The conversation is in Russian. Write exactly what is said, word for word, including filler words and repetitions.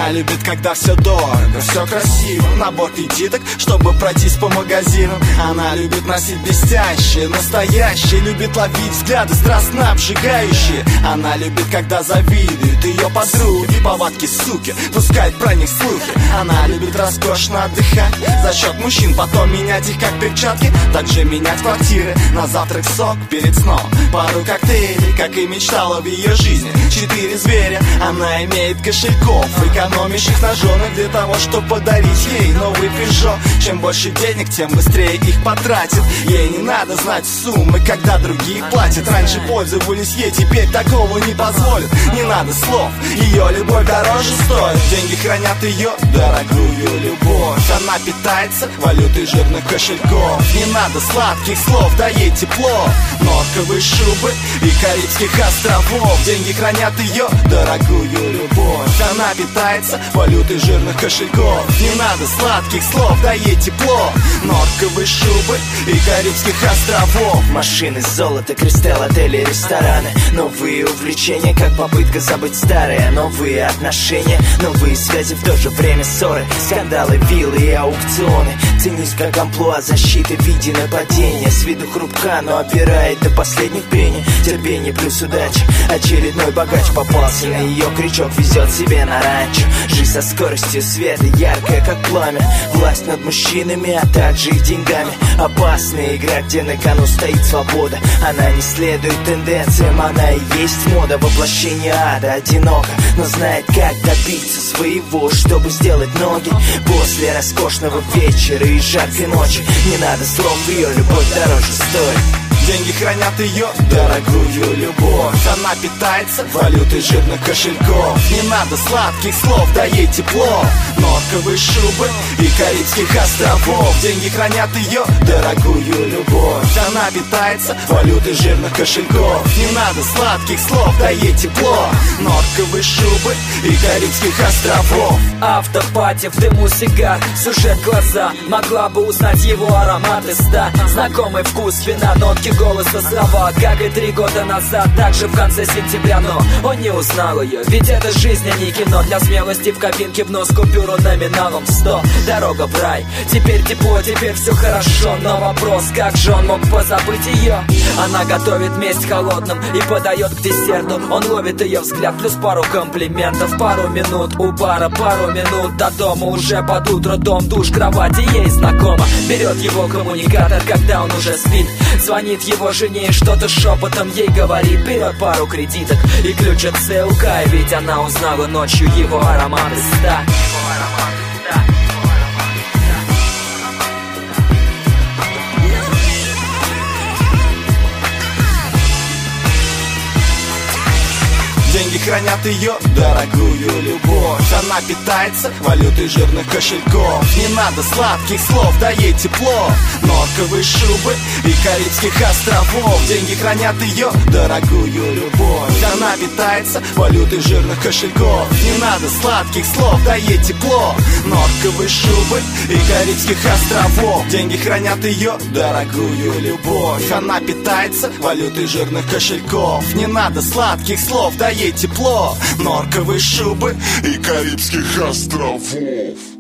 Она любит, когда все дорого, все красиво, набор пятиток, чтобы пройтись по магазинам. Она любит носить блестящее, настоящее, любит ловить взгляды страстно обжигающие. Она любит, когда завидуют ее подруги, повадки суки, пускает про них слухи. Она любит роскошно отдыхать за счет мужчин, потом менять их как перчатки, также менять квартиры, на завтрак сок перед сном, пару коктейлей, как и мечтала в ее жизни. Четыре зверя, она имеет кошельков, экономящих на женах для того, чтобы подарить ей новый Peugeot. Чем больше денег, тем быстрее их потратит. Ей не надо знать суммы, когда другие платят. Раньше пользовались ей, теперь такого не позволят. Не надо слов, ее любовь дороже стоит. Деньги хранят ее дорогую любовь. Она питается валютой жирных кошельков. Не надо сладких слов, да ей тепло. Норковые шубы и Карибских островов. Деньги хранят ее дорогую любовь. Она питается валютой жирных кошельков. Не надо сладких слов, да ей тепло. Норковые шубы и Карибских островов. Машины, золото, кристалл, отели, рестораны. Новые увлечения, как попытка забыть старые. Новые отношения, новые связи, в то же время ссоры, скандалы, виллы и аукционы. Ценись как амплуа защиты в виде нападения. С виду хрупка, но опирает до последних пений. Терпение плюс удача. Очередной богач попался на ее крючок, везет себе на ранчо. Жизнь со скоростью света, яркая как пламя. Власть над мужчинами, а также их деньгами. Опасная игра, где на кону стоит свобода. Она не следует тенденциям, она и есть мода. Воплощение ада, одиноко, но знает, как добиться своего, чтобы сделать ноги после роскошного вечера и жаркой ночи. Не надо слов, ее любовь дороже стоит. Деньги хранят ее дорогую любовь. Она питается валютой жирных кошельков. Не надо сладких слов, да ей тепло. Норковые шубы и Карибских островов. Деньги хранят ее дорогую любовь. Она питается валютой жирных кошельков. Не надо сладких слов, да ей тепло. Норковые шубы и Карибских островов. Автопати в дыму сигар, сушат глаза. Могла бы узнать его аромат из ста. Знакомый вкус вина, нотки голоса, слова, как и три года назад, также в конце сентября. Но он не узнал ее, ведь это жизнь, а не кино. Для смелости в кабинке в нос купюру номиналом сто. Дорога в рай, теперь тепло, теперь все хорошо. Но вопрос, как же он мог позабыть ее? Она готовит месть холодным и подает к десерту. Он ловит ее взгляд, плюс пару комплиментов. Пару минут у бара, пару минут до дома. Уже под утро дом, душ, кровати ей знакома. Берет его коммуникатор, когда он уже спит. Звонит его жене и что-то шепотом ей говорит. Берет пару кредиток и ключ от ЦЛК. Ведь она узнала ночью его аромат из ста. Деньги хранят ее дорогую любовь. Она питается валютой жирных кошельков. Не надо сладких слов, да ей тепло. Норковые шубы и Карибских островов. Деньги хранят ее дорогую любовь. Она питается валютой жирных кошельков. Не надо сладких слов, да ей тепло. Норковые шубы и Карибских островов. Деньги хранят ее дорогую любовь. Она питается валютой жирных кошельков. Не надо сладких слов, да ей тепло. Норковые шубы и Карибских островов.